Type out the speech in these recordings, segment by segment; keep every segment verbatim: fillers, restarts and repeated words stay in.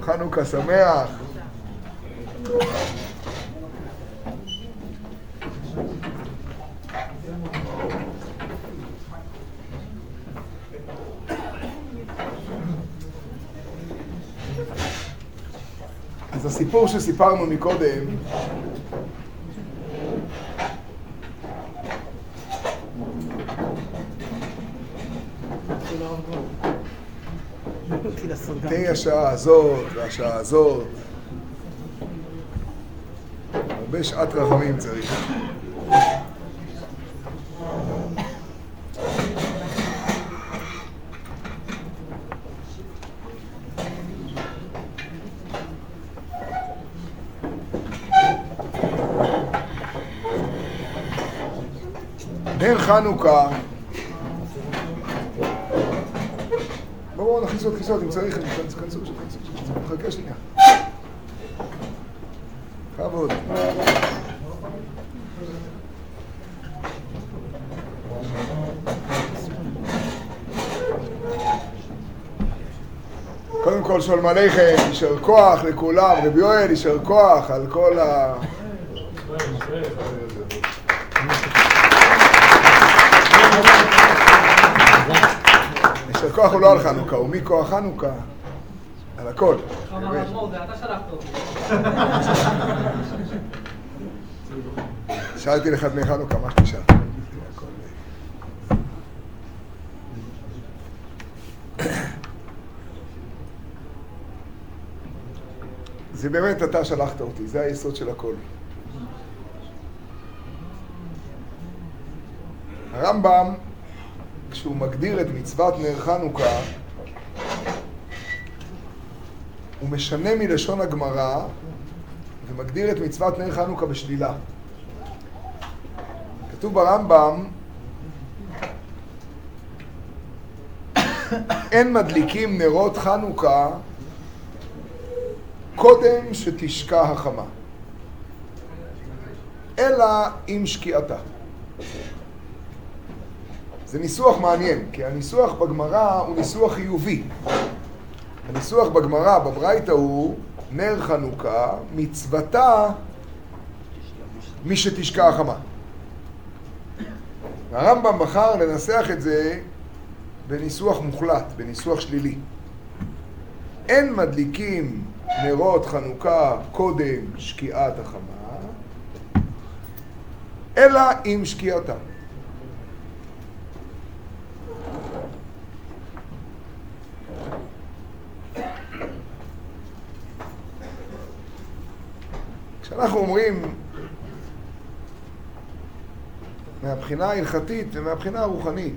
חנוכה שמח. אז הסיפור שסיפרנו מקודם, תהי השעה הזאת והשעה הזאת, הרבה שעת רחמים צריך. נר חנוכה, בואו נכניס עוד כיסאות, אם צריך, נכנסו, נחכה שנייה. כבוד. קודם כל שולם עליכם, יישר כוח לכולם, רבי יואל, יישר כוח על כל ה... יישר כוח הוא לא על חנוכה, הוא מכוח חנוכה, על הכל. זה אתה שלחת אותי. שאלתי לך בני חנוכה, מה שתשאל? זה באמת אתה שלחת אותי, זה היסוד של הכל. הרמב"ם, כשהוא מגדיר את מצוות נר חנוכה, הוא משנה מלשון הגמרא ומגדיר את מצוות נר חנוכה בשלילה. כתוב ברמב"ם, אין מדליקים נרות חנוכה קודם שתשקע החמה, אלא עם שקיעתה. זה ניסוח מעניין, כי הניסוח בגמרא הוא ניסוח חיובי. הניסוח בגמרא, בברייתא, הוא נר חנוכה, מצוותה מי שתשקע החמה. הרמב"ם בחר לנסח את זה בניסוח מוחלט, בניסוח שלילי. אין מדליקים נרות חנוכה קודם שקיעת החמה, אלא עם שקיעתה. כשאנחנו אומרים מהבחינה ההלכתית ומהבחינה הרוחנית,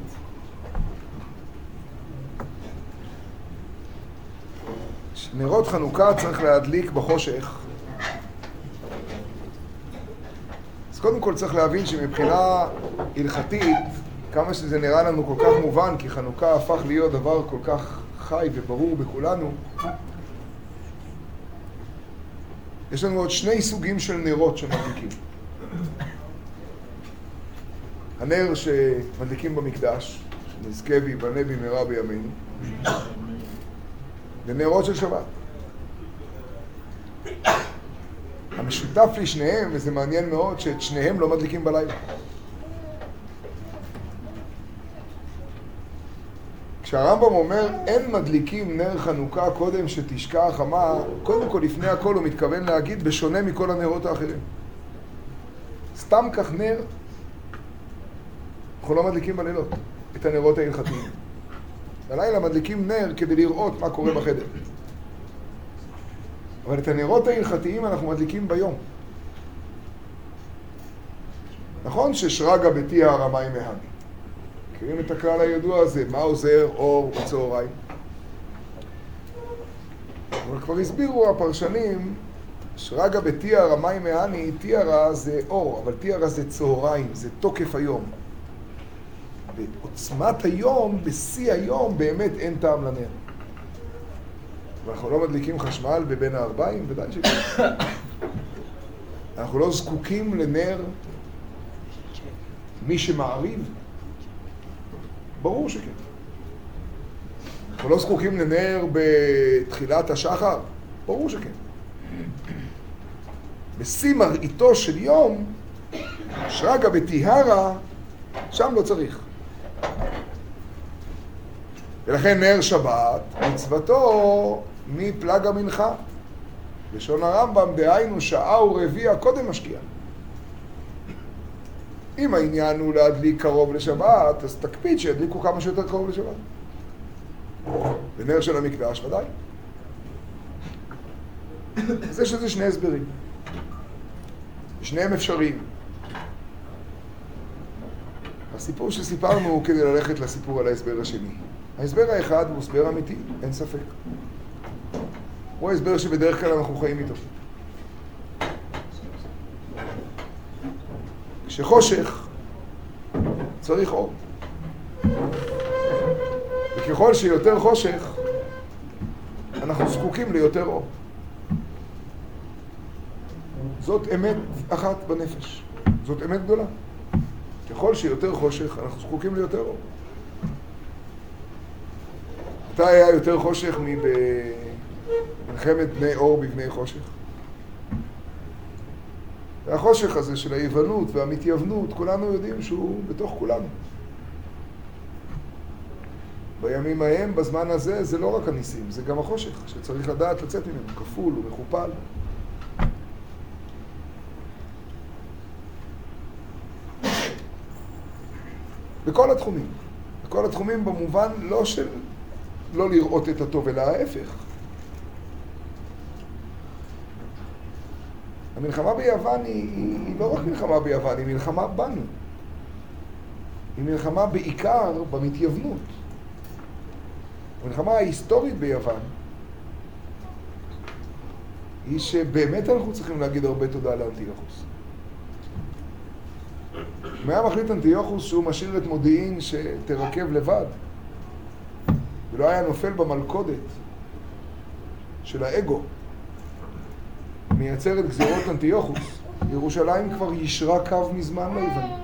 שנרות חנוכה צריך להדליק בחושך, אז קודם כל צריך להבין שמבחינה הלכתית, כמה שזה נראה לנו כל כך מובן, כי חנוכה הפך להיות דבר כל כך חי וברור בכולנו, יש לנו עוד שני סוגים של נרות שמדליקים. הנר שמדליקים במקדש, שנזכה ויבנה במהרה בימינו, ונרות של שבת. המשותף לשניהם, וזה מעניין מאוד, שאת שניהם לא מדליקים בלילה. כשהרמב"ם אומר אין מדליקים נר חנוכה קודם שתשקע החמה, קודם כל לפני הכל הוא מתכוון להגיד בשונה מכל הנרות האחרים. סתם כך נר, אנחנו לא מדליקים בלילות את הנרות ההלכתיים. בלילה מדליקים נר כדי לראות מה קורה בחדר. אבל את הנרות ההלכתיים אנחנו מדליקים ביום. נכון ששרגא בתיה הרמאי מהני. מכירים את הכלל הידוע הזה, מה עוזר אור בצהריים? אבל כבר הסבירו הפרשנים, שרגא בתיה הרמאי מהני, תיארה זה אור, אבל תיארה זה צהריים, זה תוקף היום. בעוצמת היום, בשיא היום, באמת אין טעם לנר. ואנחנו לא מדליקים חשמל בבין הארבעים, ודאי שכן. אנחנו לא זקוקים לנר מי שמעריב. ברור שכן. אנחנו לא זקוקים לנר בתחילת השחר, ברור שכן. בשיא מראיתו של יום, שרגא בטיהרה, שם לא צריך. ולכן נר שבת, מצוותו מפלג המנחה. לשון הרמב"ם, דהיינו שעה ורביע קודם משקיע. אם העניין הוא להדליק קרוב לשבת, אז תקפיד שידליקו כמה שיותר קרוב לשבת. בנר של המקדש, ודאי. אז יש לזה שני הסברים. שניהם אפשריים. הסיפור שסיפרנו הוא כדי ללכת לסיפור על ההסבר השני. ההסבר האחד הוא הסבר אמיתי, אין ספק. הוא ההסבר שבדרך כלל אנחנו חיים איתו. כשחושך צריך אור. וככל שיותר חושך, אנחנו זקוקים ליותר אור. זאת אמת אחת בנפש. זאת אמת גדולה. ככל שיותר חושך, אנחנו זקוקים ליותר אור. מתי היה יותר חושך מבמלחמת בני אור בבני חושך? והחושך הזה של היוונות והמתייוונות, כולנו יודעים שהוא בתוך כולנו. בימים ההם, בזמן הזה, זה לא רק הניסים, זה גם החושך, שצריך לדעת לצאת ממנו, כפול ומכופל. בכל התחומים. בכל התחומים במובן לא של לא לראות את הטוב, אלא ההפך. המלחמה ביוון היא, היא, היא לא רק מלחמה ביוון, היא מלחמה בנו. היא מלחמה בעיקר במתייוונות. המלחמה ההיסטורית ביוון היא שבאמת אנחנו צריכים להגיד הרבה תודה לאנטיוכוס. אם היה מחליט אנטיוכוס שהוא משאיר את מודיעין שתרכב לבד, ולא היה נופל במלכודת של האגו, מייצר את גזירות אנטיוכוס, ירושלים כבר ישרה קו מזמן ליוונים.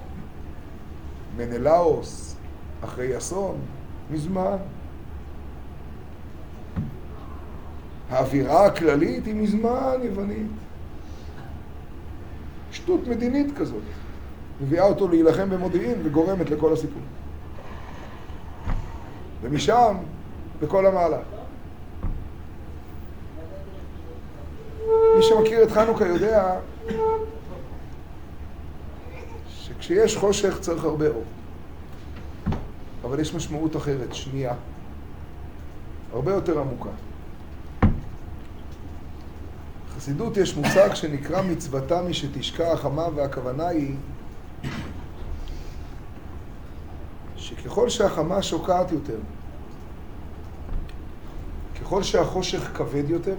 מנלאוס, אחרי אסון, מזמן. האווירה הכללית היא מזמן יוונית. שטות מדינית כזאת. מביאה אותו להילחם במודיעין וגורמת לכל הסיפור. ומשם, לכל המעלה. מי שמכיר את חנוכה יודע שכשיש חושך צריך הרבה אור. אבל יש משמעות אחרת, שנייה. הרבה יותר עמוקה. בחסידות יש מושג שנקרא מצוותה משתשקע החמה, והכוונה היא שככל שהחמה שוקעת יותר, ככל שהחושך כבד יותר,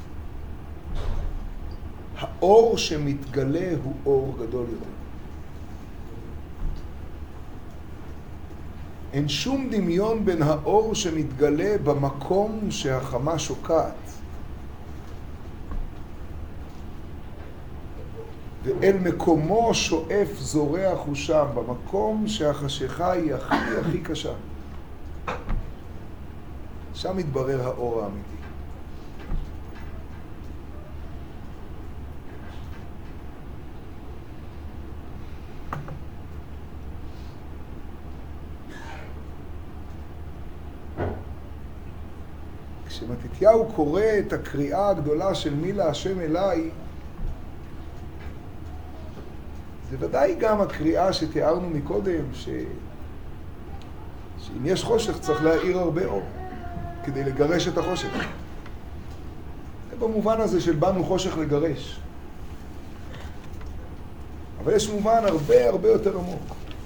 האור שמתגלה הוא אור גדול יותר. אין שום דמיון בין האור שמתגלה במקום שהחמה שוקעת ואל מקומו שואף זורח הוא שם, במקום שהחשיכה היא הכי הכי קשה. שם מתברר האור האמיתי. כשמתתיהו קורא את הקריאה הגדולה של מי להשם אליי, זה ודאי גם הקריאה שתיארנו מקודם, ש... שאם יש חושך צריך להאיר הרבה אור, כדי לגרש את החושך. זה במובן הזה של באנו חושך לגרש. אבל יש מובן הרבה הרבה יותר עמוק.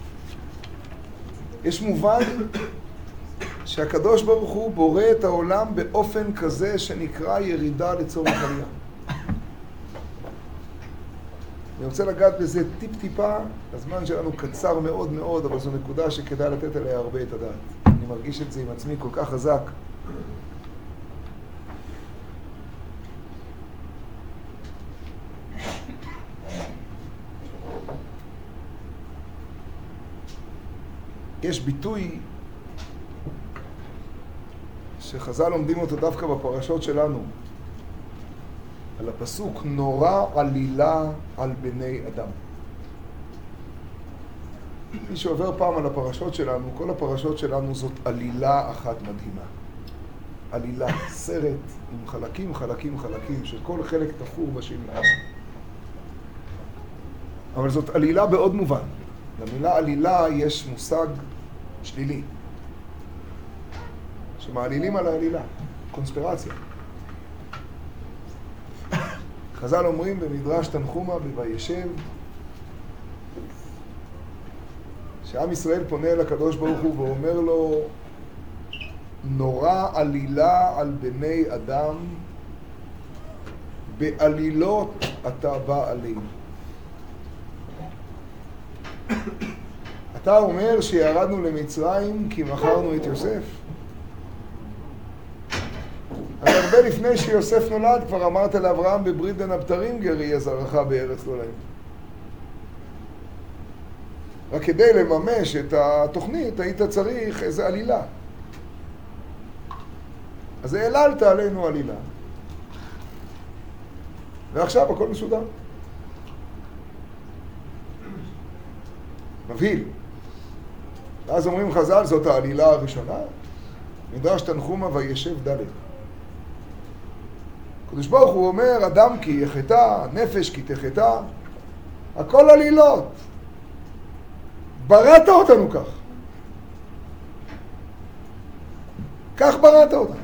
יש מובן שהקדוש ברוך הוא בורא את העולם באופן כזה שנקרא ירידה לצורך עלייה. אני רוצה לגעת בזה טיפ-טיפה, הזמן שלנו קצר מאוד מאוד, אבל זו נקודה שכדאי לתת עליה הרבה את הדעת. אני מרגיש את זה עם עצמי כל כך חזק. יש ביטוי שחז"ל לומדים אותו דווקא בפרשות שלנו, על הפסוק נורא עלילה על בני אדם. מי שעובר פעם על הפרשות שלנו, כל הפרשות שלנו זאת עלילה אחת מדהימה. עלילה, סרט עם חלקים, חלקים, חלקים, שכל חלק תפור בשני. אבל זאת עלילה בעוד מובן. למילה עלילה יש מושג שלילי. שמעלילים על העלילה, קונספירציה. חז"ל אומרים במדרש תנחומא בוישב, שעם ישראל פונה אל הקדוש ברוך הוא ואומר לו, נורא עלילה על בני אדם, בעלילות אתה בא עלינו. אתה אומר שירדנו למצרים כי מכרנו את יוסף. אבל הרבה לפני שיוסף נולד כבר אמרת לאברהם בברית בין הבתרים גר יהיה זרעך בארץ לא להם. רק כדי לממש את התוכנית היית צריך איזו עלילה. אז העללת עלינו עלילה. ועכשיו הכל מסודר. מבהיל. ואז אומרים חז"ל, זאת העלילה הראשונה. מדרש תנחומא וישב ד'. הקדוש ברוך הוא אומר, אדם כי יחטא, נפש כי תחטא, הכל עלילות. בראת אותנו כך. כך בראת אותנו.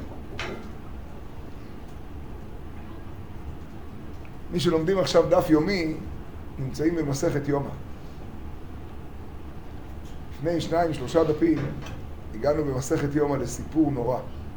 מי שלומדים עכשיו דף יומי, נמצאים במסכת יומא. לפני שניים, שלושה דפים, הגענו במסכת יומא לסיפור נורא.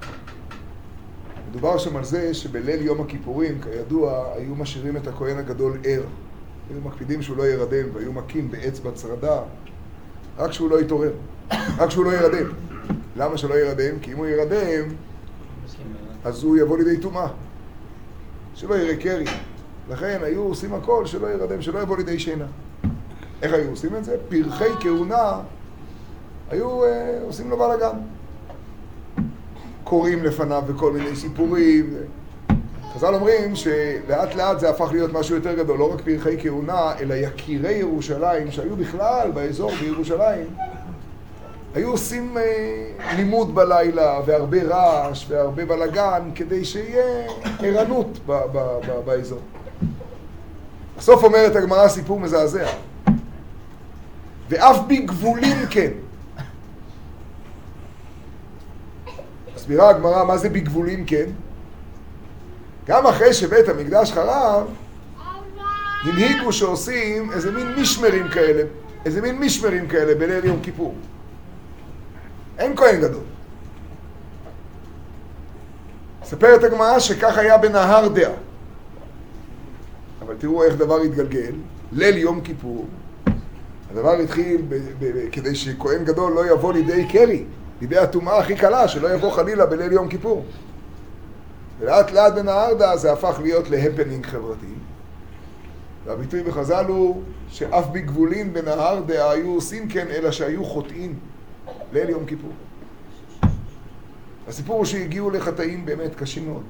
מדובר שם על זה שבליל יום הכיפורים, כידוע, היו משאירים את הכהן הגדול ער. היו מקפידים שהוא לא ירדם, והיו מכים באצבע צרדה, רק שהוא לא יתעורר, רק שהוא לא ירדם. למה שלא ירדם? כי אם הוא ירדם, אז הוא יבוא לידי טומאה, שלא יראה קרי. לכן היו עושים הכל שלא ירדם, שלא יבוא לידי שינה. איך היו עושים את זה? פרחי כהונה היו אה, עושים לו בלגן. קוראים לפניו בכל מיני סיפורים. חז"ל אומרים שלאט לאט זה הפך להיות משהו יותר גדול, לא רק פרחי כהונה, אלא יקירי ירושלים, שהיו בכלל באזור בירושלים, היו עושים אה, לימוד בלילה, והרבה רעש, והרבה בלגן, כדי שיהיה ערנות ב- ב- ב- באזור. בסוף אומרת הגמרא סיפור מזעזע. ואף בגבולים כן. מסבירה הגמרא מה זה בגבולים כן. גם אחרי שבית המקדש חרב, הנהיגו שעושים איזה מין משמרים כאלה, איזה מין משמרים כאלה בליל יום כיפור. אין כהן גדול. ספרת הגמרא שכך היה בנהר דעה. אבל תראו איך דבר התגלגל. ליל יום כיפור, הדבר התחיל ב- ב- ב- כדי שכהן גדול לא יבוא לידי קרי, לידי הטומאה הכי קלה, שלא יבוא חלילה בליל יום כיפור. ולאט לאט בנהר דעה זה הפך להיות להפנינג חברתי. והביטוי בחז"ל הוא שאף בגבולים בנהר דעה היו עושים כן, אלא שהיו חוטאים ליל יום כיפור. הסיפור הוא שהגיעו לחטאים באמת קשים מאוד.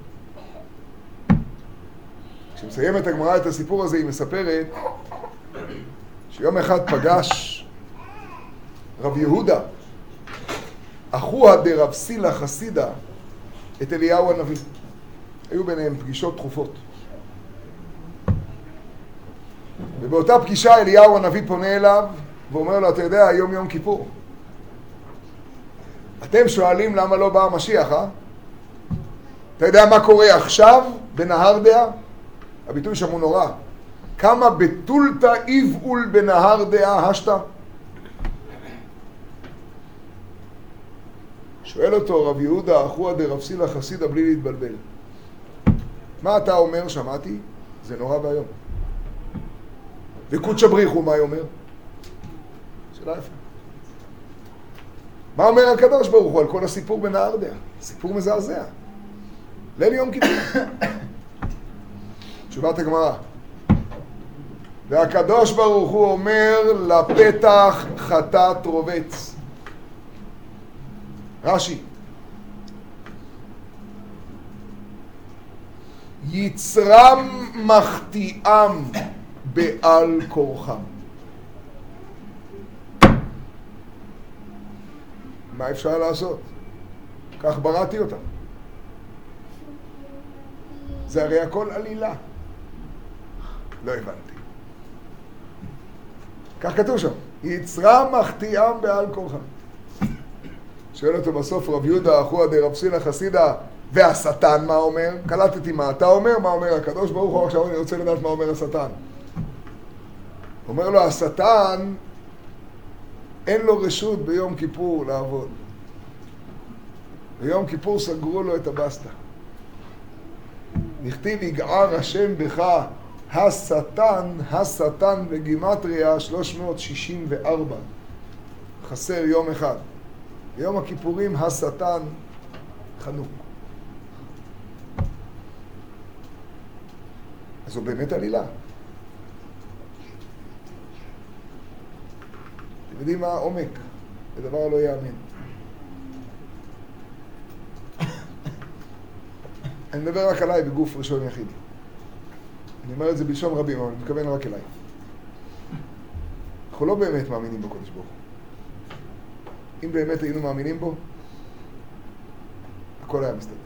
כשמסיימת הגמרא את הסיפור הזה, היא מספרת שיום אחד פגש רב יהודה, אחוה דרב סילה חסידה, את אליהו הנביא. היו ביניהם פגישות תכופות. ובאותה פגישה אליהו הנביא פונה אליו ואומר לו, אתה יודע, היום יום כיפור. אתם שואלים למה לא בא המשיח, אה? אתה יודע מה קורה עכשיו בנהר דעה? הביטוי שם הוא נורא. כמה בתולתא איבעול בנהר דעה השתא? שואל אותו רב יהודה, אחוה דרב סילה חסידה, בלי להתבלבל. מה אתה אומר? שמעתי, זה נורא והיום. וקודשא בריחו, מה היא אומר? שאלה יפה. מה אומר הקדוש ברוך הוא על כל הסיפור בנהר דעה? סיפור מזעזע. ליל יום כיפור. תשובת הגמרא. והקדוש ברוך הוא אומר לפתח חטאת רובץ. רש"י. יצרם מחטיאם בעל כורחם. מה אפשר לעשות? כך בראתי אותם. זה הרי הכל עלילה. לא הבנתי. כך כתוב שם, יצרם מחטיאם בעל כורחם. שואל אותו בסוף רב יהודה אחוה די רב סינא חסידא, והשטן מה אומר? קלטתי מה אתה אומר, מה אומר הקדוש ברוך הוא, עכשיו אני רוצה לדעת מה אומר השטן. אומר לו השטן, אין לו רשות ביום כיפור לעבוד. ביום כיפור סגרו לו את הבסטה. נכתיב יגער השם בך השטן, השטן בגימטריה שלוש מאות שישים וארבע. חסר יום אחד. ביום הכיפורים השטן חנוק. אז זו באמת עלילה. אתם יודעים מה העומק? זה דבר לא יאמן. אני מדבר רק עליי בגוף ראשון יחיד. אני אומר את זה בלשון רבים, אבל אני מתכוון רק אליי. אנחנו לא באמת מאמינים בקודש ברוך הוא. אם באמת היינו מאמינים בו, הכל היה מסתדר.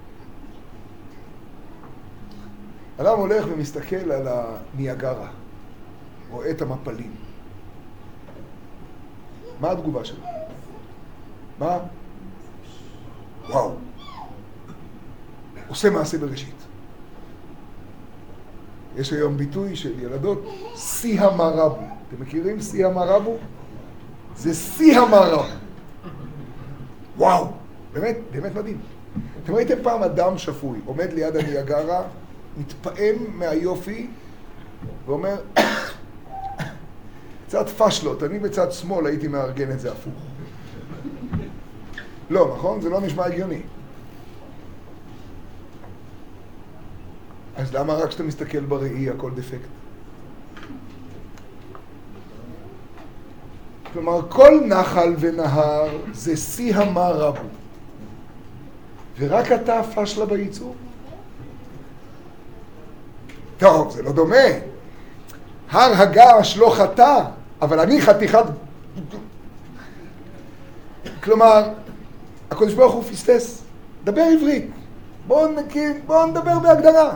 אדם הולך ומסתכל על הניאגרה, רואה את המפלים. מה התגובה שלו? מה? וואו. עושה מעשה בראשית. יש היום ביטוי של ילדות, שיא המרבו. אתם מכירים שיא המרבו? זה שיא המרבו. וואו, באמת, באמת מדהים. אתם ראיתם פעם אדם שפוי, עומד ליד הניאגרה, מתפעם מהיופי, ואומר, קצת פשלות, אני בצד שמאל הייתי מארגן את זה הפוך. לא, נכון? זה לא נשמע הגיוני. אז למה רק כשאתה מסתכל בראי הכל דפקט? כלומר, כל נחל ונהר זה שיא המרבו. ורק אתה פשלה בייצור? טוב, זה לא דומה. הר הגעש לא חטא, אבל אני חתיכת... כלומר, הקדוש ברוך הוא פספס. דבר עברית. בואו בוא נדבר בהגדרה.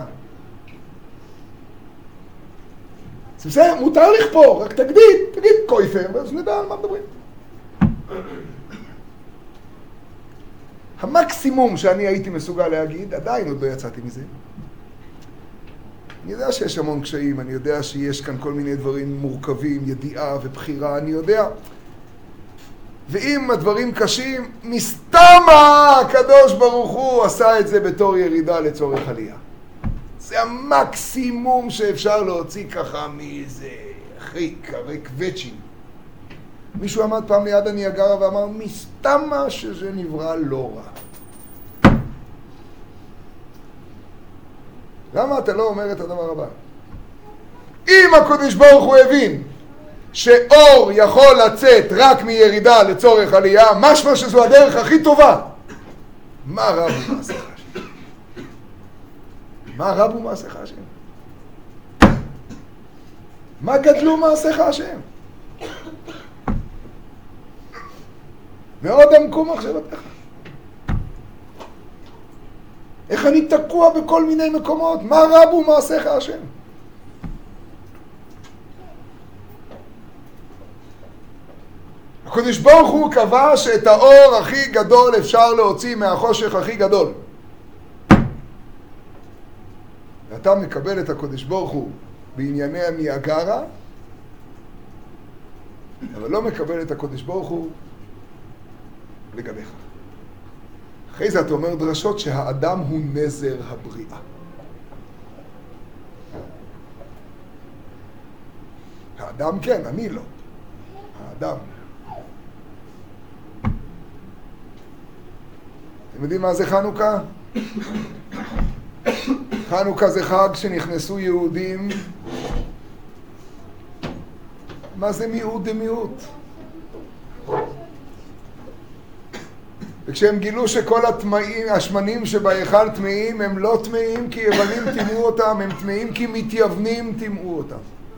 זה בסדר, מותר לכפור, רק תגיד, תגיד קויפר, ואז נדע על מה מדברים. המקסימום שאני הייתי מסוגל להגיד, עדיין עוד לא יצאתי מזה. אני יודע שיש המון קשיים, אני יודע שיש כאן כל מיני דברים מורכבים, ידיעה ובחירה, אני יודע. ואם הדברים קשים, מסתמה הקדוש ברוך הוא עשה את זה בתור ירידה לצורך עלייה. זה המקסימום שאפשר להוציא ככה מאיזה חיק, הרי קווצ'ים. מישהו עמד פעם ליד הניאגרה ואמר, מסתמה שזה נברא לא רע. למה אתה לא אומר את הדבר הבא? אם הקדוש ברוך הוא הבין שאור יכול לצאת רק מירידה לצורך עלייה, משמע שזו הדרך הכי טובה. מה רב הוא מעשיך השם? מה רב הוא מעשיך השם? מה גדלו מעשיך השם? מאוד עמקו מחשבתך. איך אני תקוע בכל מיני מקומות? מה רב הוא מעשיך השם? הקדוש ברוך הוא קבע שאת האור הכי גדול אפשר להוציא מהחושך הכי גדול. ואתה מקבל את הקדוש ברוך הוא בענייני הניאגרה, אבל לא מקבל את הקדוש ברוך הוא לגביך. אחרי זה אתה אומר דרשות שהאדם הוא נזר הבריאה. האדם כן, אני לא. האדם. אתם יודעים מה זה חנוכה? חנוכה זה חג שנכנסו יהודים. מה זה מיעוט דמיעוט? וכשהם גילו שכל הטמאים, השמנים שבהיכל טמאים, הם לא טמאים כי יוונים טימאו אותם, הם טמאים כי מתייוונים טימאו אותם.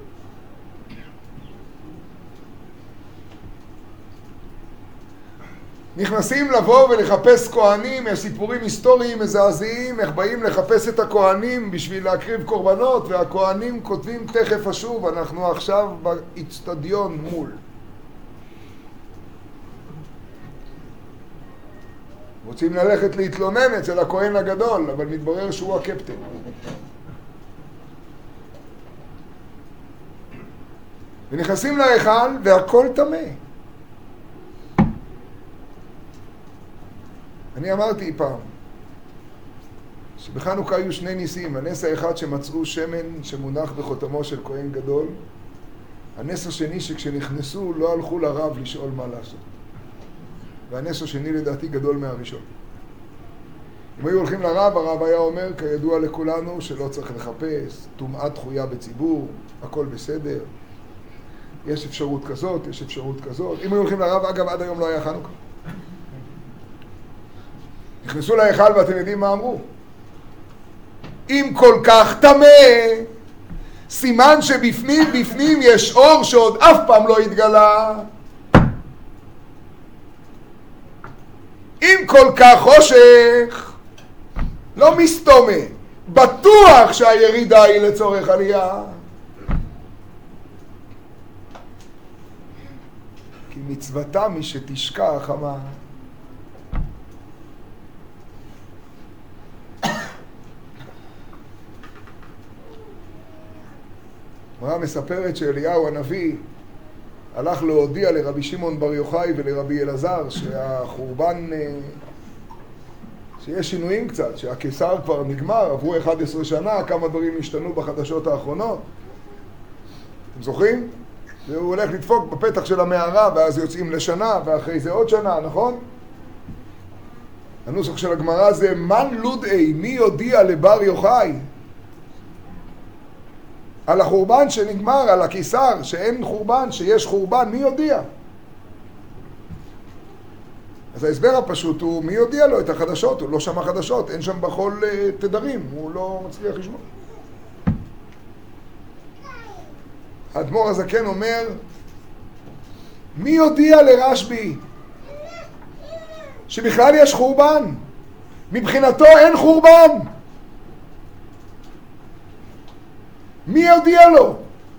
נכנסים לבוא ולחפש כהנים, יש סיפורים היסטוריים מזעזעים, איך באים לחפש את הכהנים בשביל להקריב קורבנות, והכהנים כותבים תכף אשוב, אנחנו עכשיו באצטדיון מול. רוצים ללכת להתלונן אצל הכהן הגדול, אבל מתברר שהוא הקפטן. ונכנסים להיכל והכל טמא. אני אמרתי פעם שבחנוכה היו שני ניסים, הנס האחד שמצאו שמן שמונח בחותמו של כהן גדול, הנס השני שכשנכנסו לא הלכו לרב לשאול מה לעשות. והנס השני לדעתי גדול מהראשון. אם היו הולכים לרב, הרב היה אומר, כידוע לכולנו, שלא צריך לחפש, טומאה דחויה בציבור, הכל בסדר, יש אפשרות כזאת, יש אפשרות כזאת. אם היו הולכים לרב, אגב, עד היום לא היה חנוכה. נכנסו להיכל ואתם יודעים מה אמרו? אם כל כך טמא, סימן שבפנים בפנים יש אור שעוד אף פעם לא התגלה. אם כל כך חושך, לא מסתומה, בטוח שהירידה היא לצורך עלייה. כי מצוותה מי שתשכח אמר. הגמרא מספרת שאליהו הנביא הלך להודיע לרבי שמעון בר יוחאי ולרבי אלעזר שהחורבן, שיש שינויים קצת, שהקיסר כבר נגמר, עברו אחת עשרה שנה, כמה דברים השתנו בחדשות האחרונות. אתם זוכרים? והוא הולך לדפוק בפתח של המערה ואז יוצאים לשנה ואחרי זה עוד שנה, נכון? הנוסח של הגמרא זה מן לודאי, מי יודיע לבר יוחאי על החורבן שנגמר, על הקיסר, שאין חורבן, שיש חורבן, מי יודיע? אז ההסבר הפשוט הוא, מי יודיע לו את החדשות? הוא לא שמע חדשות, אין שם בכל uh, תדרים, הוא לא מצליח לשמוע. האדמו"ר הזקן אומר, מי יודיע לרשב"י שבכלל יש חורבן? מבחינתו אין חורבן. מי יודיע לו?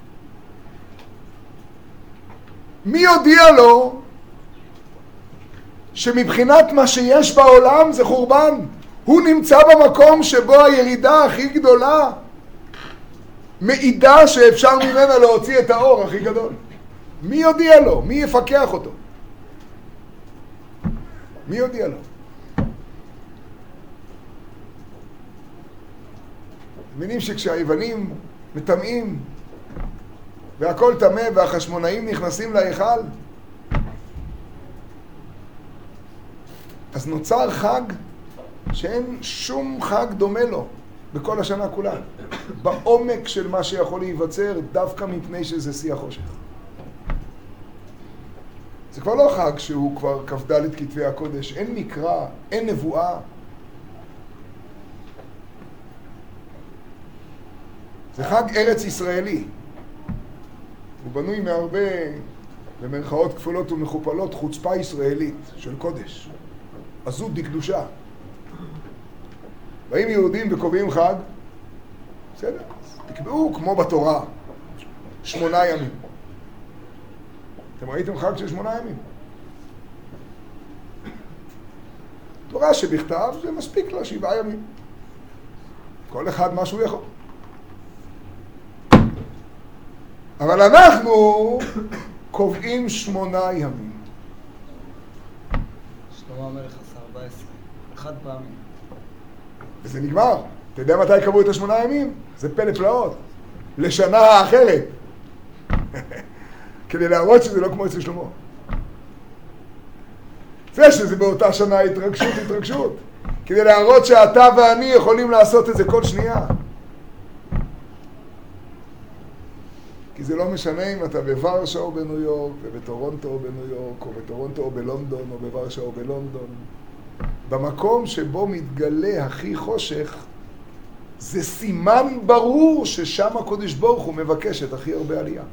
מי יודיע לו שמבחינת מה שיש בעולם זה חורבן? הוא נמצא במקום שבו הירידה הכי גדולה מעידה שאפשר ממנה להוציא את האור הכי גדול. מי יודיע לו? מי יפקח אותו? מי יודיע לו? מבינים שכשהיוונים מטמאים והכל טמא והחשמונאים נכנסים להיכל, אז נוצר חג שאין שום חג דומה לו בכל השנה כולה, בעומק של מה שיכול להיווצר דווקא מפני שזה שיא החושך. זה כבר לא חג שהוא כבר כ"ד כתבי הקודש, אין מקרא, אין נבואה. זה חג ארץ ישראלי. הוא בנוי מהרבה, במרכאות כפולות ומכופלות, חוצפה ישראלית של קודש. עזות דקדושה. באים יהודים וקובעים חג, בסדר, תקבעו כמו בתורה, שמונה ימים. אתם ראיתם חג של שמונה ימים? תורה שבכתב זה מספיק לה שבעה ימים. כל אחד מה שהוא יכול. אבל אנחנו קובעים שמונה ימים. שלמה המלך עשה ארבע עשרה, אחד פעמים. וזה נגמר. אתה יודע מתי קבעו את השמונה ימים? זה פלא פלאות. לשנה האחרת. כדי להראות שזה לא כמו אצל שלמה. זה שזה באותה שנה התרגשות, התרגשות. כדי להראות שאתה ואני יכולים לעשות את זה כל שנייה. כי זה לא משנה אם אתה בוורשה או בניו יורק, ובטורונטו או בניו יורק, או בטורונטו או בלונדון, או בוורשה או בלונדון. במקום שבו מתגלה הכי חושך, זה סימן ברור ששם הקודש ברוך הוא מבקש את הכי הרבה עלייה.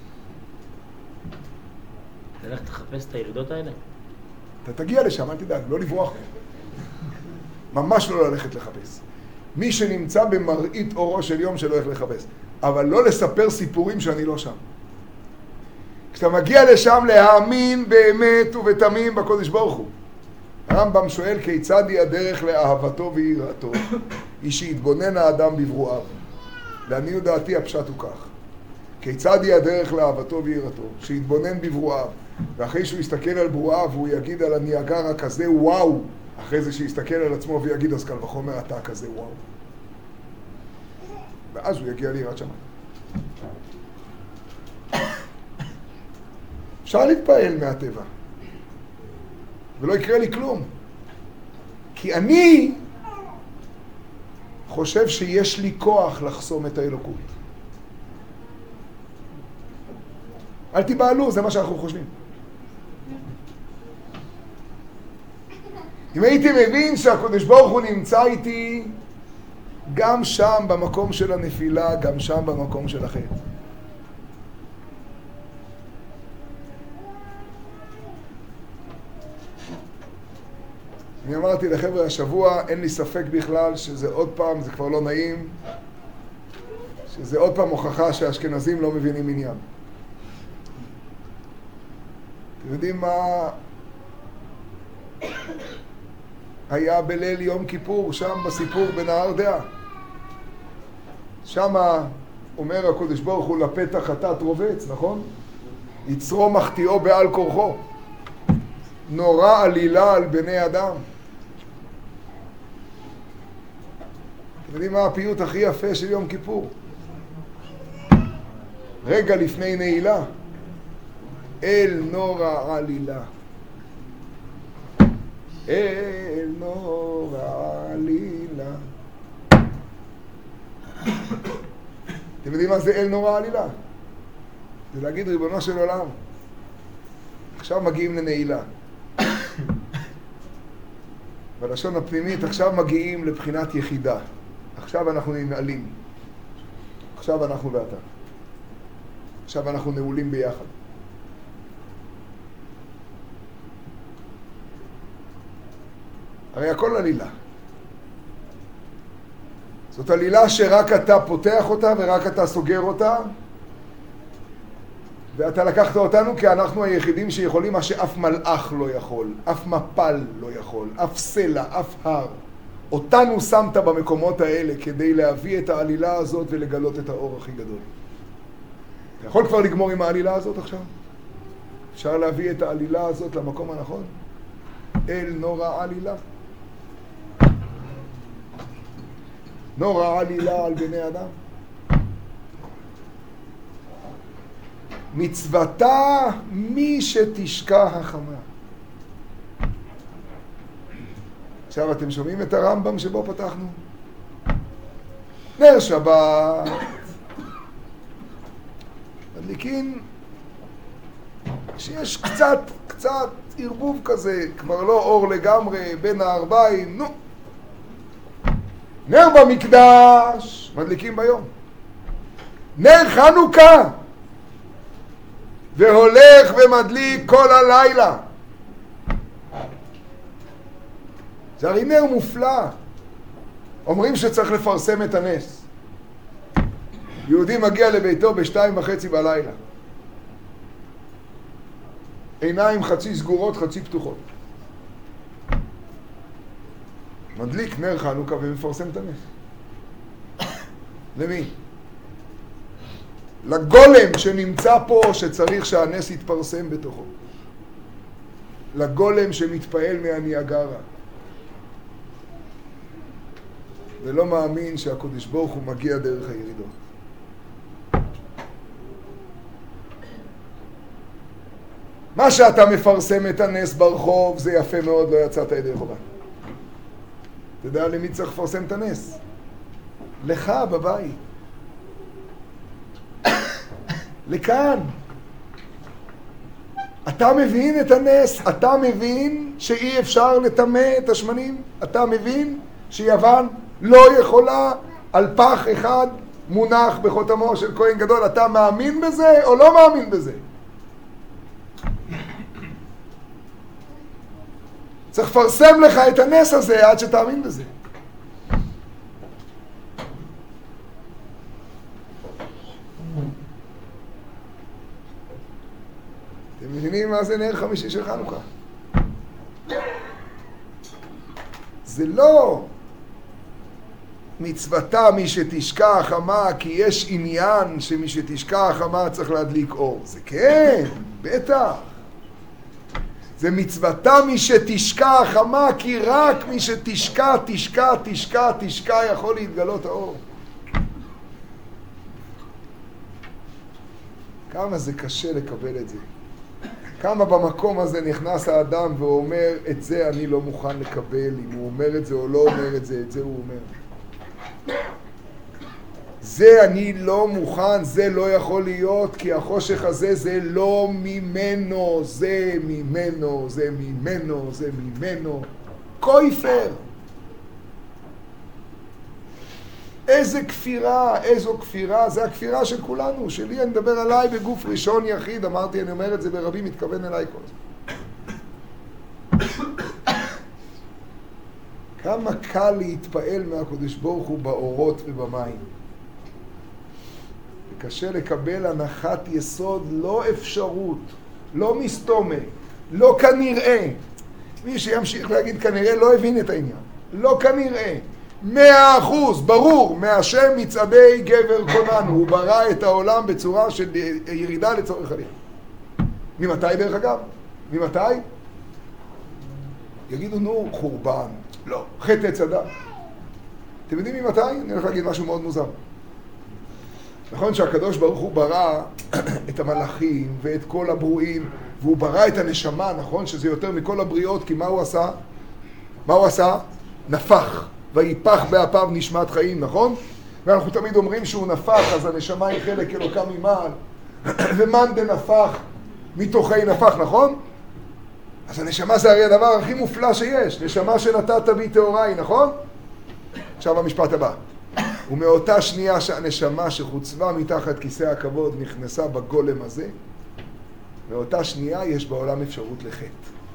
תלך תחפש את הירידות האלה? אתה תגיע לשם, אל תדאג, לא לברוח. ממש לא ללכת לחפש. מי שנמצא במראית אורו של יום שלא הולך לחפש. אבל לא לספר סיפורים שאני לא שם. כשאתה מגיע לשם להאמין באמת ובתמים בקודש ברוך הוא. הרמב"ם שואל כיצד היא הדרך לאהבתו ויראתו, היא שיתבונן האדם בברואיו. לעניות דעתי הפשט הוא כך. כיצד היא הדרך לאהבתו ויראתו, שיתבונן בברואיו, ואחרי שהוא יסתכל על ברואיו והוא יגיד על הניאגרה כזה וואו, אחרי זה שיסתכל על עצמו ויגיד אז קל וחומר אתה כזה וואו. ואז הוא יגיע ליראת שמיים. אפשר להתפעל מהטבע ולא יקרה לי כלום, כי אני חושב שיש לי כוח לחסום את האלוקות. אל תיבעלו, זה מה שאנחנו חושבים. אם הייתי מבין שהקדוש ברוך הוא נמצא איתי גם שם במקום של הנפילה, גם שם במקום של החטא. אני אמרתי לחבר'ה השבוע, אין לי ספק בכלל שזה עוד פעם, זה כבר לא נעים, שזה עוד פעם הוכחה שהאשכנזים לא מבינים עניין. אתם יודעים מה היה בליל יום כיפור, שם בסיפור בנהר דעה? שם אומר הקדוש ברוך הוא לפתח חטאת רובץ, נכון? יצרו מחטיאו בעל כורחו. נורא עלילה על בני אדם. אתם יודעים מה הפיוט הכי יפה של יום כיפור? רגע לפני נעילה, אל נורא עלילה. אל נורא עלילה. אתם יודעים מה זה אל נורא עלילה? זה להגיד ריבונו של עולם, עכשיו מגיעים לנעילה. בלשון הפנימית, עכשיו מגיעים לבחינת יחידה. עכשיו אנחנו ננעלים. עכשיו אנחנו ואתה. עכשיו אנחנו נעולים ביחד. הרי הכל עלילה. זאת עלילה שרק אתה פותח אותה ורק אתה סוגר אותה, ואתה לקחת אותנו כי אנחנו היחידים שיכולים מה שאף מלאך לא יכול, אף מפל לא יכול, אף סלע, אף הר. אותנו שמת במקומות האלה כדי להביא את העלילה הזאת ולגלות את האור הכי גדול. אתה יכול כבר לגמור עם העלילה הזאת עכשיו? אפשר להביא את העלילה הזאת למקום הנכון? אל נורא עלילה. נורא עלילה על בני אדם. מצוותה מי שתשקע החמה. עכשיו אתם שומעים את הרמב"ם שבו פתחנו? נר שבת. מדליקים שיש קצת, קצת ערבוב כזה, כבר לא אור לגמרי, בין הערביים, נו. נר במקדש, מדליקים ביום. נר חנוכה. והולך ומדליק כל הלילה. זה הרי נר מופלא. אומרים שצריך לפרסם את הנס. יהודי מגיע לביתו בשתיים וחצי בלילה. עיניים חצי סגורות, חצי פתוחות. מדליק נר חנוכה ומפרסם את הנס. למי? לגולם שנמצא פה שצריך שהנס יתפרסם בתוכו. לגולם שמתפעל מהניאגרה. ולא מאמין שהקדוש ברוך הוא מגיע דרך הירידות. מה שאתה מפרסם את הנס ברחוב זה יפה מאוד, לא יצאת ידי חובה. אתה יודע למי צריך לפרסם את הנס? לך בבית. לכאן. אתה מבין את הנס? אתה מבין שאי אפשר לטמא את השמנים? אתה מבין שיוון לא יכולה על פח אחד מונח בחותמו של כהן גדול? אתה מאמין בזה או לא מאמין בזה? צריך לפרסם לך את הנס הזה עד שתאמין בזה. אתם מבינים מה זה נר חמישי של חנוכה? זה לא מצוותה מי שתשכח חמה, כי יש עניין שמי שתשכח חמה צריך להדליק אור. זה כן, בטח. זה מצוותה מי שתשכח חמה, כי רק מי שתשכח, תשכח, תשכח, תשכח יכול להתגלות האור. כמה זה קשה לקבל את זה. כמה במקום הזה נכנס האדם ואומר, את זה אני לא מוכן לקבל, אם הוא אומר את זה או לא אומר את זה, את זה הוא אומר. זה אני לא מוכן, זה לא יכול להיות, כי החושך הזה זה לא ממנו, זה ממנו, זה ממנו, זה ממנו. כויפר. איזה כפירה, איזו כפירה, זה הכפירה של כולנו, שלי אני מדבר עליי בגוף ראשון יחיד, אמרתי, אני אומר את זה ברבי, מתכוון אליי כל זה. כמה קל להתפעל מהקדוש ברוך הוא באורות ובמים. קשה לקבל הנחת יסוד, לא אפשרות, לא מסתומה, לא כנראה. מי שימשיך להגיד כנראה לא הבין את העניין. לא כנראה. מאה אחוז, ברור, מהשם מצעדי גבר קוננו. הוא ברא את העולם בצורה של ירידה לצורך עלייה. ממתי דרך אגב? ממתי? יגידו, נו, חורבן. לא. חטא עץ הדת. אתם יודעים ממתי? אני הולך להגיד משהו מאוד מוזר. נכון שהקדוש ברוך הוא ברא את המלאכים ואת כל הברואים, והוא ברא את הנשמה, נכון? שזה יותר מכל הבריאות, כי מה הוא עשה? מה הוא עשה? נפח. ויפח באפיו נשמת חיים, נכון? ואנחנו תמיד אומרים שהוא נפח, אז הנשמה היא חלק אלוקה ממעל, ומאן דנפח מתוכי נפח, נכון? אז הנשמה זה הרי הדבר הכי מופלא שיש, נשמה שנתת בי טהוריי, נכון? עכשיו המשפט הבא. ומאותה שנייה שהנשמה שחוצבה מתחת כיסא הכבוד נכנסה בגולם הזה, מאותה שנייה יש בעולם אפשרות לחטא.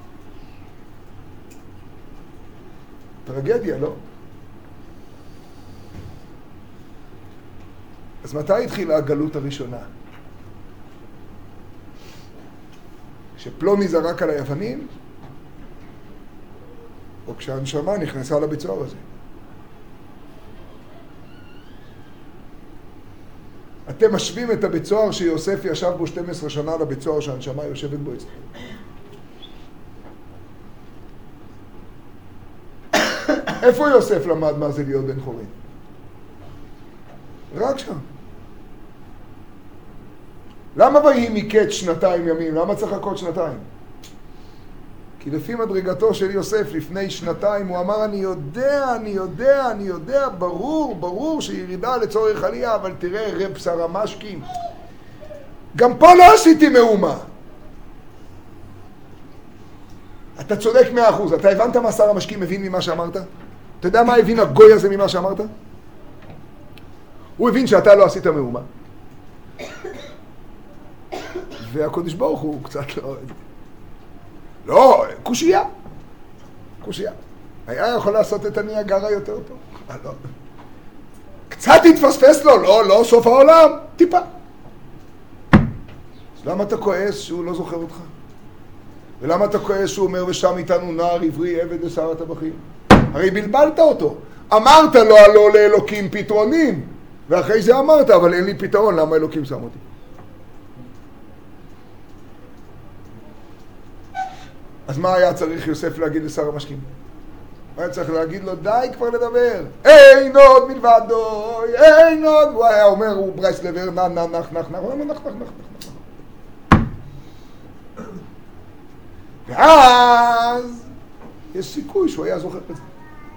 טרגדיה, לא? אז מתי התחילה הגלות הראשונה? שפלוני זרק על היוונים? או כשהנשמה נכנסה לבית סוהר הזה? אתם משווים את הבית סוהר שיוסף ישב בו שתים עשרה שנה לבית סוהר שהנשמה יושבת בו אצלנו. איפה יוסף למד מה זה להיות בן חורין? רק שם. למה ויהי מקץ שנתיים ימים? למה צריך לחכות שנתיים? כי לפי מדרגתו של יוסף לפני שנתיים הוא אמר, אני יודע, אני יודע, אני יודע, ברור, ברור שירידה לצורך עלייה, אבל תראה רב בשר המשקים. גם פה לא עשיתי מאומה. אתה צודק מאה אחוז. אתה הבנת מה שר המשקים מבין ממה שאמרת? אתה יודע מה הבין הגוי הזה ממה שאמרת? הוא הבין שאתה לא עשית מאומה. והקדוש ברוך הוא קצת לא... לא, קושייה. קושייה. היה יכול לעשות את הניאגרה יותר טוב. לא. קצת התפספס לו, לא, לא סוף העולם, טיפה. אז למה אתה כועס שהוא לא זוכר אותך? ולמה אתה כועס שהוא אומר ושם איתנו נער עברי עבד ושר הטבחים? הרי בלבלת אותו. אמרת לו הלא לאלוקים פתרונים, ואחרי זה אמרת, אבל אין לי פתרון, למה אלוקים שם אותי? אז מה היה צריך יוסף להגיד לשר המשקים? מה היה צריך להגיד לו? די כבר לדבר. אין עוד מלבדו, אין עוד. הוא היה אומר, הוא ברסלבר, נח, נח, נח, נח, נח, נח, נח, נח. ואז יש סיכוי שהוא היה זוכר את זה.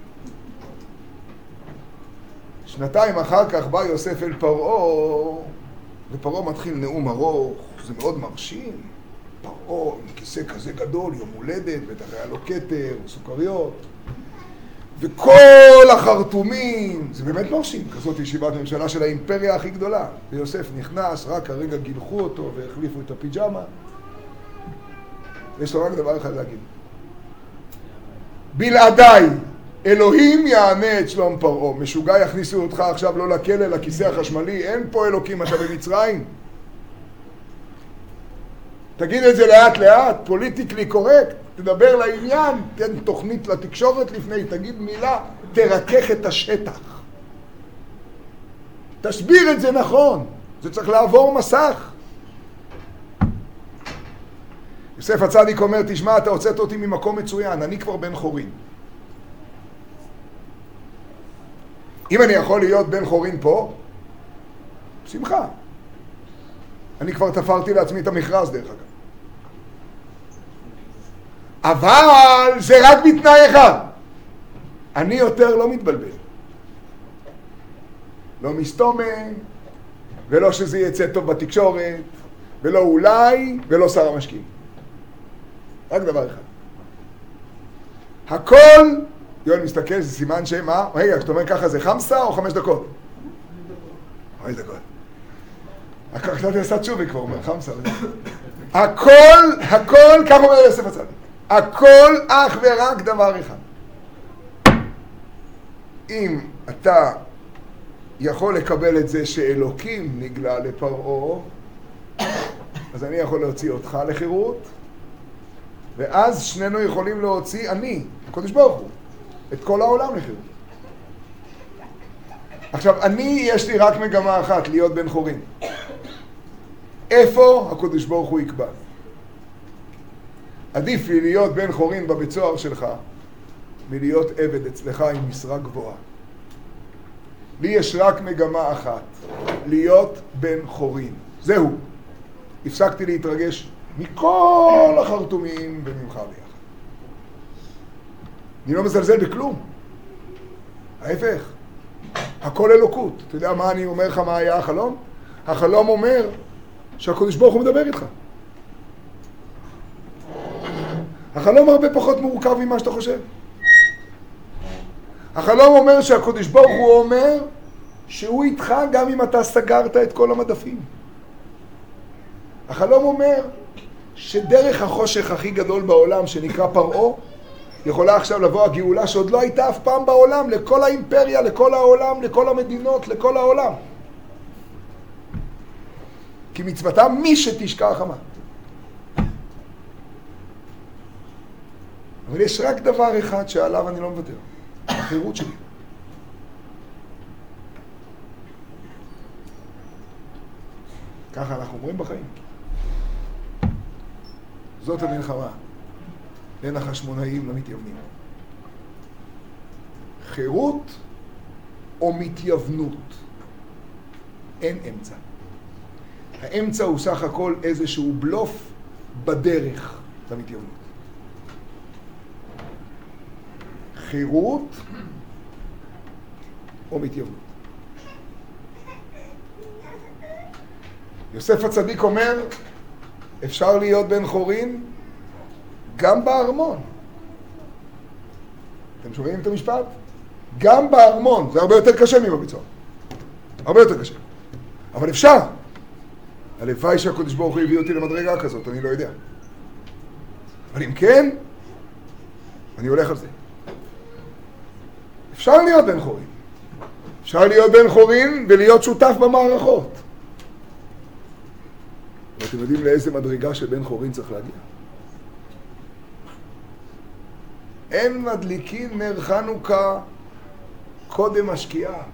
שנתיים אחר כך בא יוסף אל פרעה, ופרעה מתחיל נאום ארוך, זה מאוד מרשים. פרעה עם כיסא כזה גדול, יום הולדת, בטח היה לו כתר, סוכריות, וכל החרטומים, זה באמת מרשים, כזאת ישיבת ממשלה של האימפריה הכי גדולה. ויוסף נכנס, רק הרגע גילחו אותו והחליפו את הפיג'מה. יש לו רק דבר אחד להגיד. בלעדיי, אלוהים יענה את שלום פרעה. משוגע יכניסו אותך עכשיו לא לכלא, לכיסא החשמלי, אין פה אלוקים, אתה במצרים. תגיד את זה לאט לאט, פוליטיקלי קורקט, תדבר לעניין, תן תוכנית לתקשורת לפני, תגיד מילה, תרכך את השטח. תסביר את זה נכון, זה צריך לעבור מסך. יוסף הצדיק אומר, תשמע, אתה הוצאת אותי ממקום מצוין, אני כבר בן חורין. אם אני יכול להיות בן חורין פה, שמחה. אני כבר תפרתי לעצמי את המכרז דרך אגב. אבל זה רק בתנאי אחד. אני יותר לא מתבלבל. לא מסתומה, ולא שזה יצא טוב בתקשורת, ולא אולי, ולא שר המשקיעים. רק דבר אחד. הכל, יואל מסתכל, זה סימן שמה? רגע, כשאתה אומר ככה זה חמסה או חמש דקות? חמש דקות. הקרקטת עשה תשובי כבר, אומר, חמסה. הכל, הכל, כך אומר יוסף הצדיק. הכל אך ורק דבר אחד. אם אתה יכול לקבל את זה שאלוקים נגלה לפרעה, אז אני יכול להוציא אותך לחירות, ואז שנינו יכולים להוציא, אני, הקדוש ברוך הוא, את כל העולם לחירות. עכשיו, אני, יש לי רק מגמה אחת, להיות בן חורין. איפה הקדוש ברוך הוא יקבע? עדיף לי להיות בן חורין בבית סוהר שלך, מלהיות עבד אצלך עם משרה גבוהה. לי יש רק מגמה אחת, להיות בן חורין. זהו. הפסקתי להתרגש מכל החרטומים וממך ביחד. אני לא מזלזל בכלום. ההפך. הכל אלוקות. אתה יודע מה אני אומר לך, מה היה החלום? החלום אומר שהקדוש ברוך הוא מדבר איתך. החלום הרבה פחות מורכב ממה שאתה חושב. החלום אומר שהקדוש ברוך הוא אומר שהוא איתך גם אם אתה סגרת את כל המדפים. החלום אומר שדרך החושך הכי גדול בעולם שנקרא פרעה יכולה עכשיו לבוא הגאולה שעוד לא הייתה אף פעם בעולם, לכל האימפריה, לכל העולם, לכל המדינות, לכל העולם. כי מצוותה מי שתשכח חמה. אבל יש רק דבר אחד שעליו אני לא מוותר. החירות שלי. ככה אנחנו אומרים בחיים. זאת המלחמה בין החשמונאים למתייוונים. חירות או מתייוונות. אין אמצע. האמצע הוא סך הכל איזשהו בלוף בדרך למתייוונות. חירות או מתייוונות. יוסף הצדיק אומר, אפשר להיות בן חורין גם בארמון. אתם שומעים את המשפט? גם בארמון. זה הרבה יותר קשה מבבית סוהר. הרבה יותר קשה. אבל אפשר. הלוואי שהקדוש ברוך הוא הביא אותי למדרגה כזאת, אני לא יודע. אבל אם כן, אני הולך על זה. אפשר להיות בן חורין. אפשר להיות בן חורין ולהיות שותף במערכות. ואתם יודעים לאיזה מדרגה של בן חורין צריך להגיע? אין מדליקים נר חנוכה קודם השקיעה.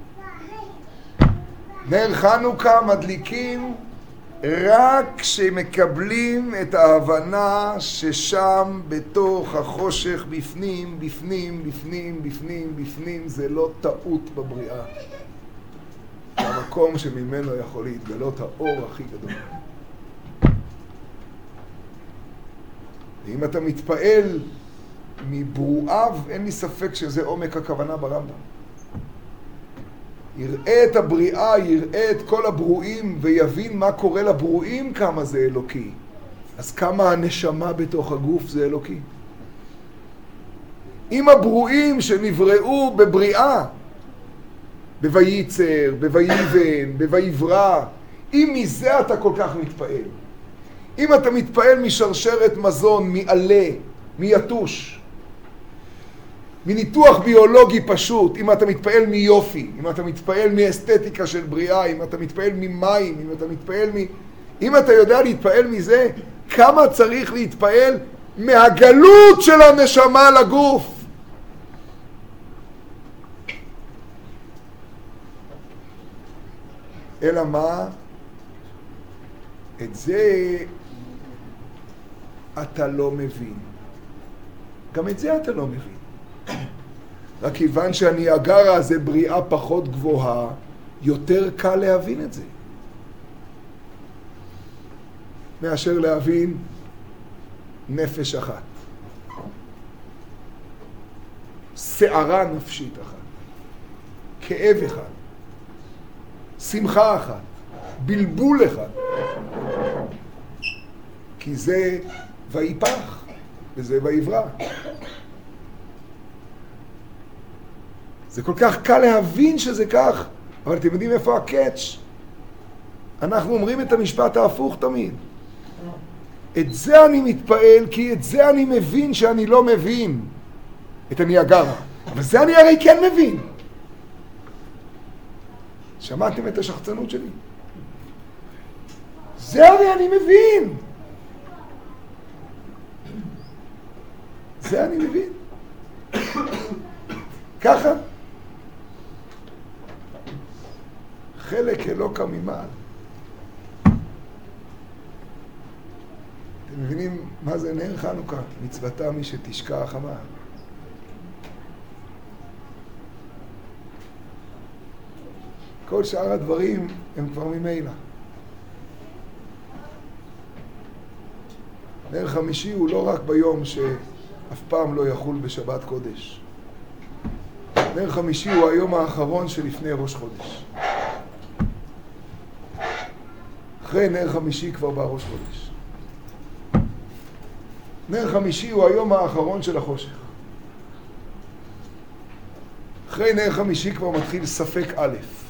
נר חנוכה מדליקים רק כשמקבלים את ההבנה ששם בתוך החושך בפנים, בפנים, בפנים, בפנים, בפנים, זה לא טעות בבריאה. זה המקום שממנו יכול להתגלות האור הכי גדול. ואם אתה מתפעל מברואיו, אין לי ספק שזה עומק הכוונה ברמב"ם. יראה את הבריאה, יראה את כל הברואים ויבין מה קורה לברואים, כמה זה אלוקי. אז כמה הנשמה בתוך הגוף זה אלוקי. אם הברואים שנבראו בבריאה, בוייצר, בויבן, בויברא, אם מזה אתה כל כך מתפעל, אם אתה מתפעל משרשרת מזון, מעלה, מיתוש, מניתוח ביולוגי פשוט, אם אתה מתפעל מיופי, אם אתה מתפעל מאסתטיקה של בריאה, אם אתה מתפעל ממים, אם אתה מתפעל מ... אם אתה יודע להתפעל מזה, כמה צריך להתפעל מהגלות של הנשמה לגוף. אלא מה? את זה אתה לא מבין. גם את זה אתה לא מבין. רק כיוון שהניאגרה זה בריאה פחות גבוהה, יותר קל להבין את זה. מאשר להבין נפש אחת. שערה נפשית אחת. כאב אחד. שמחה אחת. בלבול אחד. כי זה ויפח, וזה ויברא. זה כל כך קל להבין שזה כך, אבל אתם יודעים איפה הקאץ'? אנחנו אומרים את המשפט ההפוך תמיד. את זה אני מתפעל, כי את זה אני מבין שאני לא מבין. את הניאגרה. אבל זה אני הרי כן מבין. שמעתם את השחצנות שלי? זה הרי אני מבין. זה אני מבין. ככה. חלק אלוקה ממעל. אתם מבינים מה זה נר חנוכה? מצוותה מי שתשקע החמה. כל שאר הדברים הם כבר ממילא. נר חמישי הוא לא רק ביום שאף פעם לא יחול בשבת קודש. נר חמישי הוא היום האחרון שלפני ראש חודש. אחרי נר חמישי כבר בא ראש חודש. נר חמישי הוא היום האחרון של החושך. אחרי נר חמישי כבר מתחיל ספק א',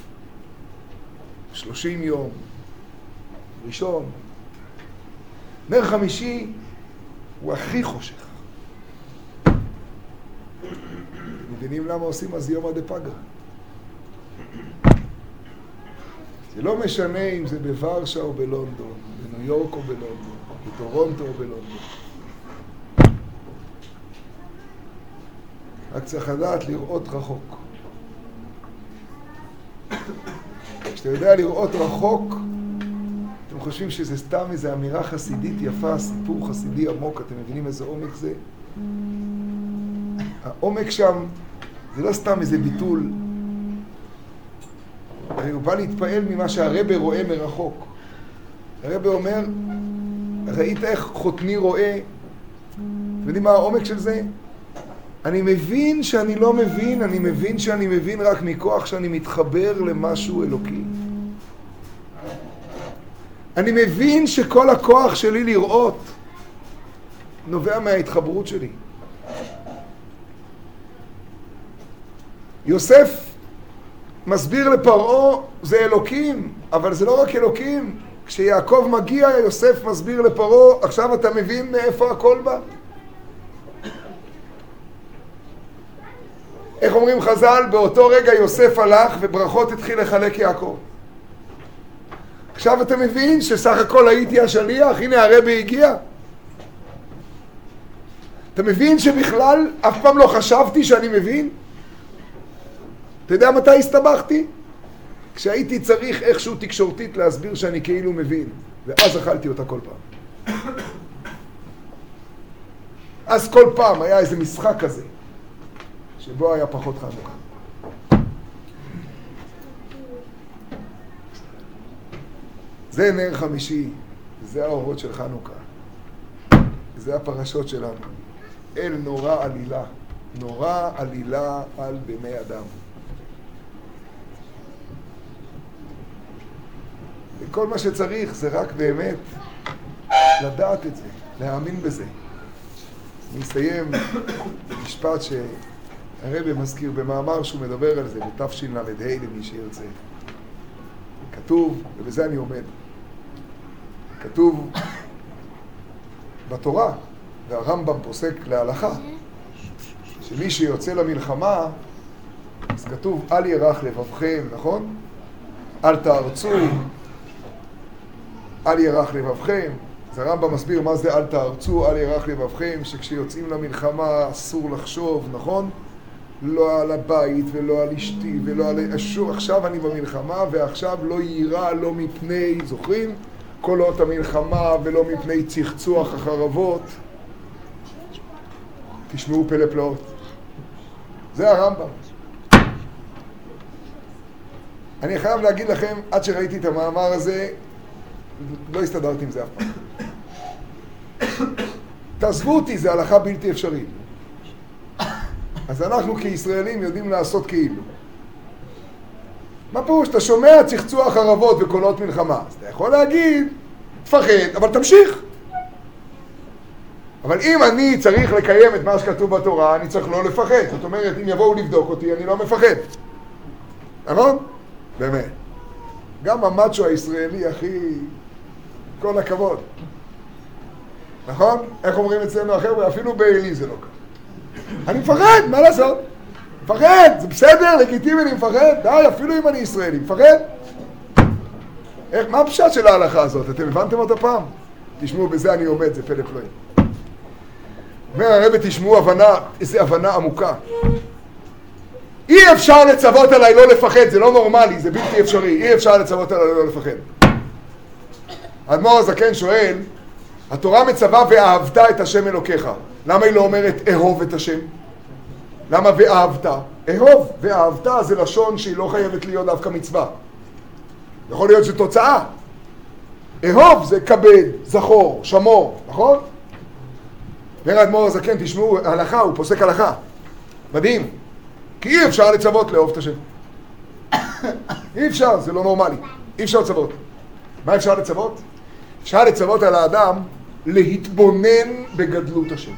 שלושים יום, ראשון. נר חמישי הוא הכי חושך. מבינים למה עושים אז יום עד פגרה? זה לא משנה אם זה בוורשה או בלונדון, בניו יורק או בלונדון, בטורונטו או בלונדון. רק צריך לדעת לראות רחוק. כשאתה יודע לראות רחוק, אתם חושבים שזה סתם איזו אמירה חסידית יפה, סיפור חסידי עמוק, אתם מבינים איזה עומק זה? העומק שם זה לא סתם איזה ביטול. הרי הוא בא להתפעל ממה שהרבא רואה מרחוק. הרבא אומר, ראית איך חותני רואה? אתם יודעים מה העומק של זה? אני מבין שאני לא מבין, אני מבין שאני מבין רק מכוח שאני מתחבר למשהו אלוקי. אני מבין שכל הכוח שלי לראות נובע מההתחברות שלי. יוסף מסביר לפרעה, זה אלוקים, אבל זה לא רק אלוקים. כשיעקב מגיע, יוסף מסביר לפרעה, עכשיו אתה מבין מאיפה הכל בא? איך אומרים חז"ל? באותו רגע יוסף הלך וברכות התחיל לחלק יעקב. עכשיו אתה מבין שסך הכל הייתי השליח, הנה הרבי הגיע. אתה מבין שבכלל אף פעם לא חשבתי שאני מבין? אתה יודע מתי הסתבכתי? כשהייתי צריך איכשהו תקשורתית להסביר שאני כאילו מבין, ואז אכלתי אותה כל פעם. אז כל פעם היה איזה משחק כזה, שבו היה פחות חנוכה. זה נר חמישי, זה האורות של חנוכה. זה הפרשות שלנו. אל נורא עלילה, נורא עלילה על בני אדם. וכל מה שצריך זה רק באמת לדעת את זה, להאמין בזה. אני אסיים במשפט שהרבי מזכיר במאמר שהוא מדבר על זה, בתשל"ה למי שירצה. כתוב, ובזה אני עומד, כתוב בתורה, והרמב"ם פוסק להלכה, שמי שיוצא למלחמה, אז כתוב, אל ירח לבבכם, נכון? אל תארצו, אל ירח לבבכם. אז הרמב"ם מסביר מה זה אל תארצו, אל ירח לבבכם, שכשיוצאים למלחמה אסור לחשוב, נכון? לא על הבית ולא על אשתי ולא על אשור, עכשיו אני במלחמה ועכשיו לא יירא, לא מפני, זוכרים? קולות המלחמה ולא מפני צחצוח החרבות. תשמעו פלא פלאות. זה הרמב"ם. אני חייב להגיד לכם, עד שראיתי את המאמר הזה, לא הסתדרתי עם זה אף פעם. תעזבו אותי, זה הלכה בלתי אפשרית. אז אנחנו כישראלים יודעים לעשות כאילו. מה פירוש? אתה שומע צחצוח חרבות וקולות מלחמה. אז אתה יכול להגיד, תפחד, אבל תמשיך. אבל אם אני צריך לקיים את מה שכתוב בתורה, אני צריך לא לפחד. זאת אומרת, אם יבואו לבדוק אותי, אני לא מפחד. נכון? באמת. גם המאצ'ו הישראלי, הכי... כל הכבוד. נכון? איך אומרים אצלנו החבר'ה? אפילו בעלי זה לא ככה. אני מפחד, מה לעשות? מפחד, זה בסדר, לגיטימי, אני מפחד. די, אפילו אם אני ישראלי, מפחד. איך, מה הפשט של ההלכה הזאת? אתם הבנתם אותה פעם? תשמעו, בזה אני עומד, זה פלא פלאים. אומר הרבי, תשמעו הבנה, איזו הבנה עמוקה. אי אפשר לצוות עליי לא לפחד, זה לא נורמלי, זה בלתי אפשרי. אי אפשר לצוות עליי לא לפחד. האדמו"ר הזקן שואל, התורה מצווה ואהבת את השם אלוקיך. למה היא לא אומרת אהוב את השם? למה ואהבת? אהוב ואהבת זה לשון שהיא לא חייבת להיות דווקא מצווה. יכול להיות שתוצאה. אהוב זה כבד, זכור, שמור, נכון? אומר האדמו"ר הזקן, תשמעו, הלכה, הוא פוסק הלכה. מדהים. כי אי אפשר לצוות לאהוב את השם. אי אפשר, זה לא נורמלי. אי אפשר לצוות. מה אפשר לצוות? אפשר לצוות על האדם להתבונן בגדלות השם.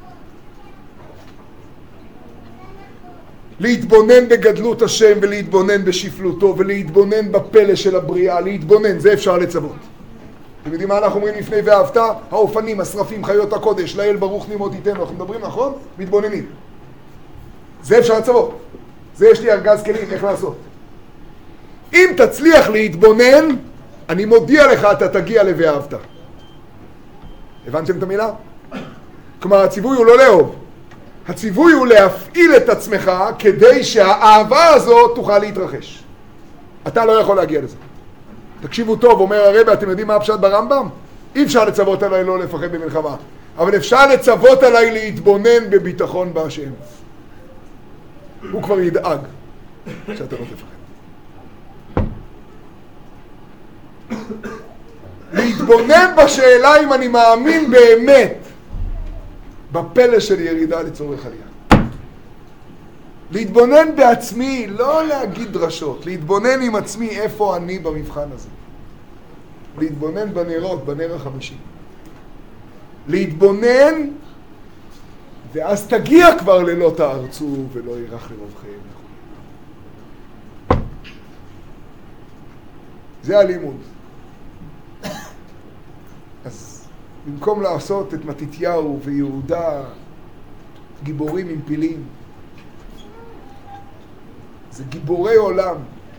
להתבונן בגדלות השם ולהתבונן בשפלותו ולהתבונן בפלא של הבריאה, להתבונן, זה אפשר לצוות. אתם יודעים מה אנחנו אומרים לפני ואהבת? האופנים, השרפים, חיות הקודש, לאל ברוך נימות איתנו, אנחנו מדברים, נכון? מתבוננים. זה אפשר לצוות. זה יש לי ארגז כלים, איך לעשות. אם תצליח להתבונן, אני מודיע לך, אתה תגיע ל"ואהבת". הבנתם את המילה? כלומר, הציווי הוא לא לאהוב. הציווי הוא להפעיל את עצמך כדי שהאהבה הזאת תוכל להתרחש. אתה לא יכול להגיע לזה. תקשיבו טוב, אומר הרבי, אתם יודעים מה הפשט ברמב"ם? אי אפשר לצוות עליי לא לפחד במלחמה. אבל אפשר לצוות עליי להתבונן בביטחון בהשם. הוא כבר ידאג שאתה לא תפחד. להתבונן בשאלה אם אני מאמין באמת בפלא של ירידה לצורך עלייה. להתבונן בעצמי, לא להגיד דרשות, להתבונן עם עצמי איפה אני במבחן הזה. להתבונן בנרות, בנר החמישי. להתבונן, ואז תגיע כבר ללא תארצו ולא ירח לבבכם. זה הלימוד. אז במקום לעשות את מתתיהו ויהודה גיבורים עם פילים, זה גיבורי עולם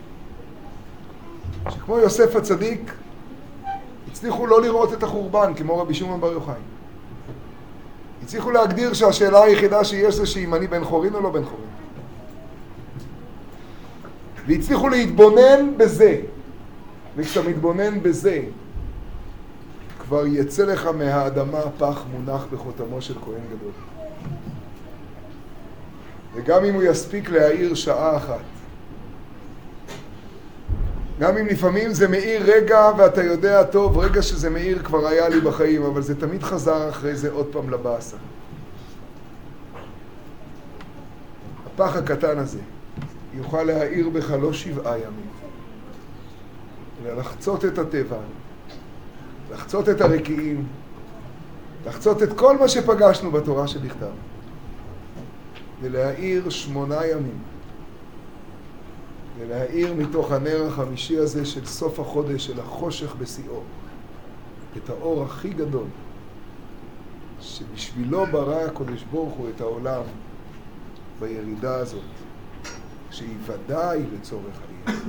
שכמו יוסף הצדיק הצליחו לא לראות את החורבן כמו רבי שמעון בר יוחאי. הצליחו להגדיר שהשאלה היחידה שיש זה שאם אני בן חורין או לא בן חורין, והצליחו להתבונן בזה. וכשאתה מתבונן בזה כבר יצא לך מהאדמה פח מונח בחותמו של כהן גדול. וגם אם הוא יספיק להאיר שעה אחת, גם אם לפעמים זה מאיר רגע ואתה יודע טוב, רגע שזה מאיר כבר היה לי בחיים, אבל זה תמיד חזר אחרי זה עוד פעם לבאסה. הפח הקטן הזה יוכל להאיר בך לא שבעה ימים, אלא לחצות את הטבע, לחצות את הרקיעים לחצות את כל מה שפגשנו בתורה שבכתב, ולהאיר שמונה ימים, ולהאיר מתוך הנר החמישי הזה של סוף החודש, של החושך בשיאו, את האור הכי גדול, שבשבילו ברא הקדוש ברוך הוא את העולם בירידה הזאת, שהיא ודאי לצורך העיר.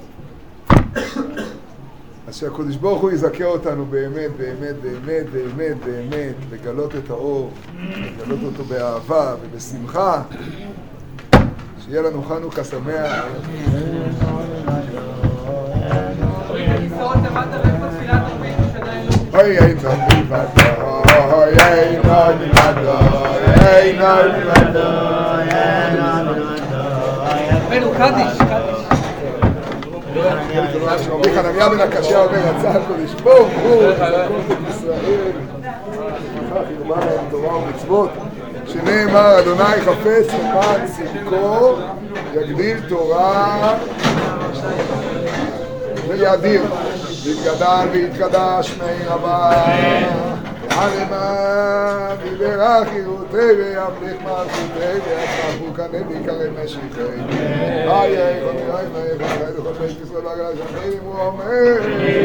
אז שהקדוש ברוך הוא יזכה אותנו באמת, באמת, באמת, באמת, באמת, לגלות את האור, לגלות אותו באהבה ובשמחה, שיהיה לנו חנוכה שמח. אוי אוי נוי בדו, אוי אוי נוי בדו, אוי נוי בדו, רבנו, קדיש, קדיש. רבי חנניה בן הקשיא אומר, רצה הקדוש ברוך הוא לזכות את ישראל, וכך ירבה להם תורה ומצוות, שנאמר, אדוני חפץ למען צדקו, יגדיל תורה ויאדיר, ויתגדל ויתקדש מאיר הבא, ועלמה ויברך ירותי וימליך מלכותי ויצמחו כנראה ויקרא משיחי. איי איי חוני איי מאי חוני לכל בית ישראל והגלה שמחים הוא אומר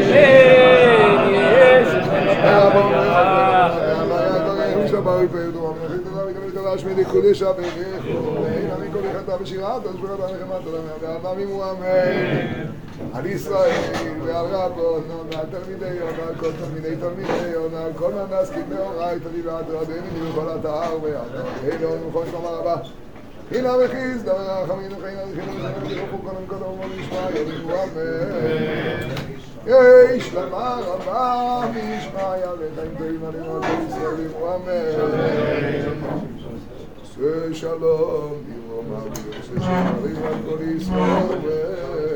ברוך הוא המלכים תודה וקבל תודה שמי קודש ברכו ואין עמי כל יחדה בשירת אז ברכת הנחמת תודה והעמים הוא אמן על ישראל ועל רבות ועל תלמידי יונה על כל תלמידי תלמידי יונה על כל מנסקים מאורייתא ועתרדני וכל התאר ועתר אין און ומכון שלמה רבה הנה המחיס דבר הרחמים וחיים הרחמים וחיים וחיים כל הנקודה ומול ישמע יאמרו אמן יש למה רבה מישמעיה וחיים טובים עלינו על כל ישראל יאמרו אמן עושה שלום יאמרו אמן עושה שלום על כל ישראל